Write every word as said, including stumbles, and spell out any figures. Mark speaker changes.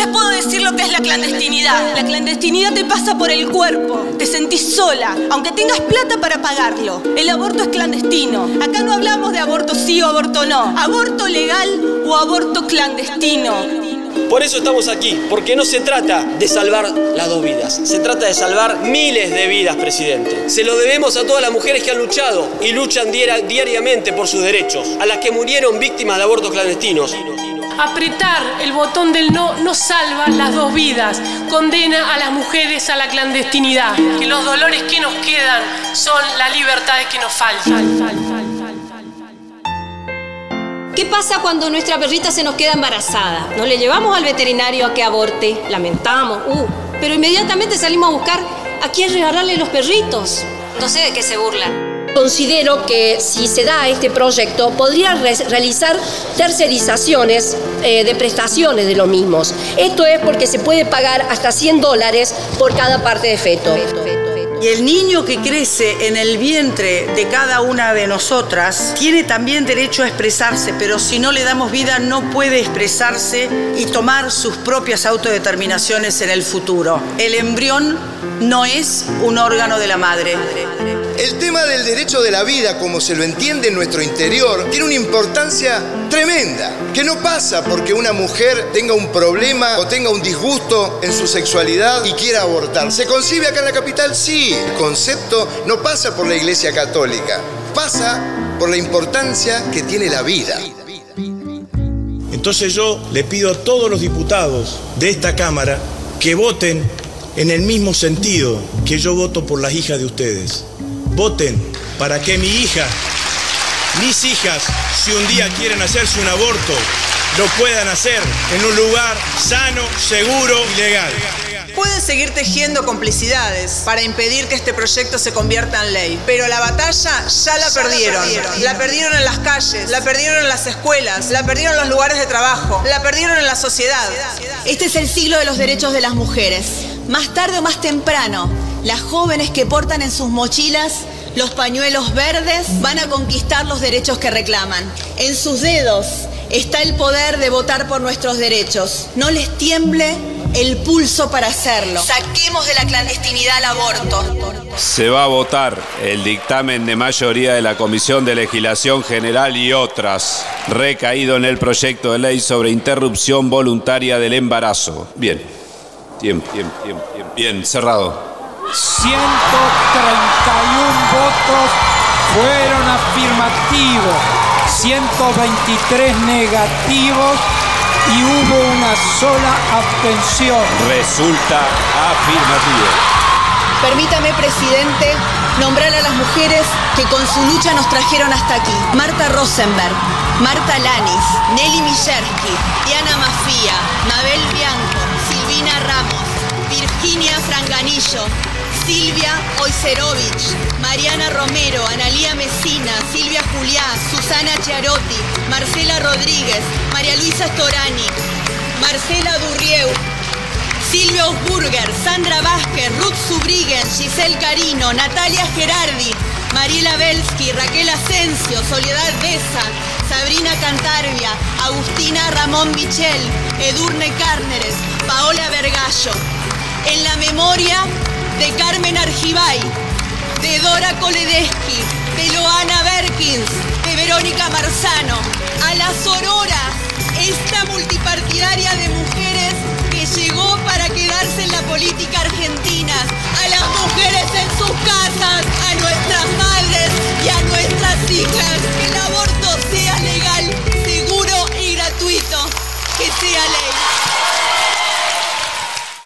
Speaker 1: les puedo decir lo que es la clandestinidad. La clandestinidad te pasa por el cuerpo. Te sentís sola, aunque tengas plata para pagarlo. El aborto es clandestino. Acá no hablamos de aborto sí o aborto no. Aborto legal o aborto clandestino.
Speaker 2: Por eso estamos aquí, porque no se trata de salvar las dos vidas, se trata de salvar miles de vidas, presidente. Se lo debemos a todas las mujeres que han luchado y luchan diari- diariamente por sus derechos, a las que murieron víctimas de abortos clandestinos.
Speaker 3: Apretar el botón del no no salva las dos vidas, condena a las mujeres a la clandestinidad. Que los dolores que nos quedan son las libertades que nos faltan.
Speaker 4: ¿Qué pasa cuando nuestra perrita se nos queda embarazada? No le llevamos al veterinario a que aborte, lamentamos, uh, pero inmediatamente salimos a buscar a quién regalarle los perritos. No sé de qué se burlan.
Speaker 5: Considero que si se da este proyecto, podría re realizar tercerizaciones eh, de prestaciones de los mismos. Esto es porque se puede pagar hasta cien dólares por cada parte de feto.
Speaker 6: Y el niño que crece en el vientre de cada una de nosotras tiene también derecho a expresarse, pero si no le damos vida no puede expresarse y tomar sus propias autodeterminaciones en el futuro. El embrión no es un órgano de la madre.
Speaker 7: El tema del derecho de la vida, como se lo entiende en nuestro interior, tiene una importancia tremenda, que no pasa porque una mujer tenga un problema o tenga un disgusto en su sexualidad y quiera abortar. ¿Se concibe acá en la capital? Sí. El concepto no pasa por la Iglesia Católica, pasa por la importancia que tiene la vida.
Speaker 8: Entonces yo le pido a todos los diputados de esta Cámara que voten en el mismo sentido que yo voto por las hijas de ustedes. Voten para que mi hija, mis hijas, si un día quieren hacerse un aborto, lo puedan hacer en un lugar sano, seguro y legal.
Speaker 9: Pueden seguir tejiendo complicidades para impedir que este proyecto se convierta en ley, pero la batalla ya la perdieron. La perdieron en las calles, la perdieron en las escuelas, la perdieron en los lugares de trabajo, la perdieron en la sociedad.
Speaker 10: Este es el siglo de los derechos de las mujeres. Más tarde o más temprano, las jóvenes que portan en sus mochilas los pañuelos verdes van a conquistar los derechos que reclaman. En sus dedos está el poder de votar por nuestros derechos. No les tiemble el pulso para hacerlo. Saquemos de la clandestinidad el aborto.
Speaker 11: Se va a votar el dictamen de mayoría de la Comisión de Legislación General y otras, recaído en el proyecto de ley sobre interrupción voluntaria del embarazo. Bien, tiempo, tiempo, tiempo, tiempo. Bien, cerrado.
Speaker 12: ciento treinta y uno votos fueron afirmativos, ciento veintitrés negativos y hubo una sola abstención.
Speaker 11: Resulta afirmativo.
Speaker 10: Permítame, presidente, nombrar a las mujeres que con su lucha nos trajeron hasta aquí. Marta Rosenberg, Marta Lanis, Nelly Millerski, Diana Mafía, Mabel Bianco, Silvina Ramos, Virginia Franganillo, Silvia Oiserovich, Mariana Romero, Analía Mesina, Silvia Juliá, Susana Chiarotti, Marcela Rodríguez, María Luisa Storani, Marcela Durrieu, Silvia Osburger, Sandra Vázquez, Ruth Subriguen, Giselle Carino, Natalia Gerardi, Mariela Belsky, Raquel Asensio, Soledad Besa, Sabrina Cantarvia, Agustina Ramón Michel, Edurne Cárneres, Paola Vergallo. En la memoria de Carmen Argibay, de Dora Koledesky, de Loana Berkins, de Verónica Marzano, a las Auroras, esta multipartidaria de mujeres que llegó para quedarse en la política argentina.